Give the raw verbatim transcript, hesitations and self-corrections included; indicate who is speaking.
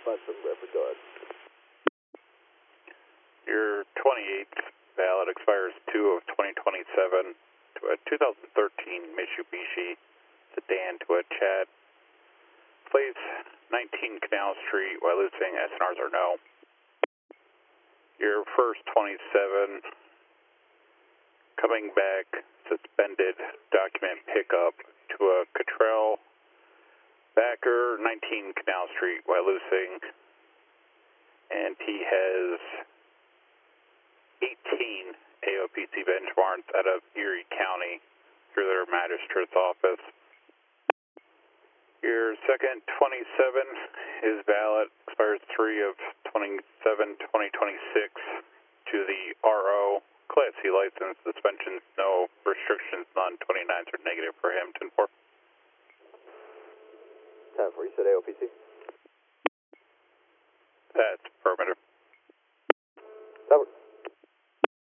Speaker 1: five seven Bradford, go ahead.
Speaker 2: Your twenty-eighth ballot expires two of twenty twenty-seven to a two thousand thirteen Mitsubishi sedan to a Chad. Place nineteen Canal Street, Wyalusing, S N Rs are no. Your first twenty-seven, coming back, suspended document pickup to a Cottrell backer, nineteen Canal Street, Wyalusing, and he has eighteen A O P C benchmarks out of Erie County through their magistrate's office. Your second twenty-seven is valid, expires three of twenty-seven twenty twenty-six to the R O, Class C license, suspensions, no restrictions, none, twenty-nines are negative for him, ten four.
Speaker 1: ten four, you said A O P C?
Speaker 2: That's affirmative.
Speaker 1: That works.